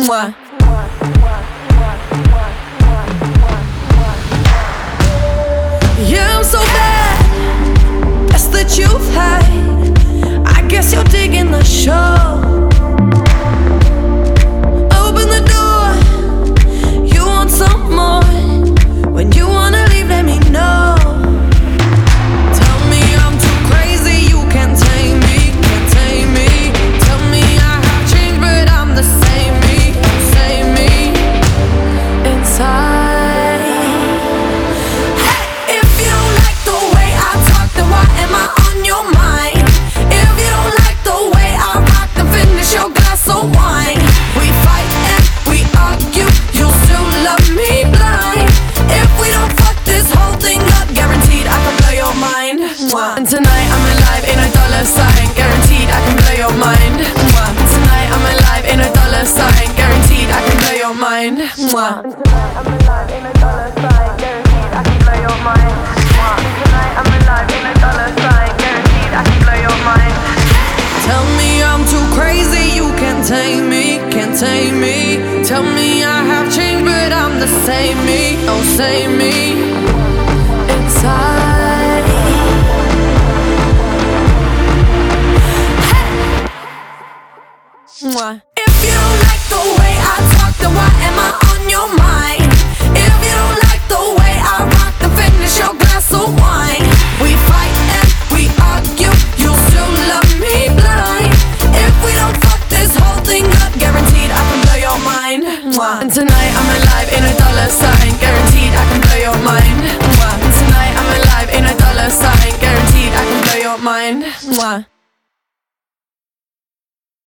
Mwah. Yeah, I'm so bad. That's the truth, hide. I guess you're digging the show. Open the door. You want some more. When you wanna leave, let me know. Tell me I'm too crazy, you can't tame me, can't tame me. Tell me I have changed, but I'm the same me, same me inside. Hey, if you don't like the way I talk, then why am I on your mind? If you don't like the way I rock, then finish your glass of wine. We fight and we argue, you'll still love me blind. If we don't fuck this whole thing up, guaranteed I can blow your mind. And tonight I'm alive in a dollar sign, guaranteed I can blow your mind. Tonight I'm alive in a dollar sign, guaranteed I can blow your mind. Tonight I'm alive in a dollar sign, guaranteed I can blow your mind. Tonight I'm alive in a dollar sign, guaranteed I can blow your mind. Tell me I'm too crazy, you can't tame me, can't tame me. Tell me I have changed, but I'm the same me, oh same me inside. Hey. If you don't like the way I talk, then why am I on your mind? If you don't like the way I rock, then finish your glass of wine. We fight and we argue, you still love me blind. If we don't fuck this whole thing up, guaranteed I can blow your mind. And tonight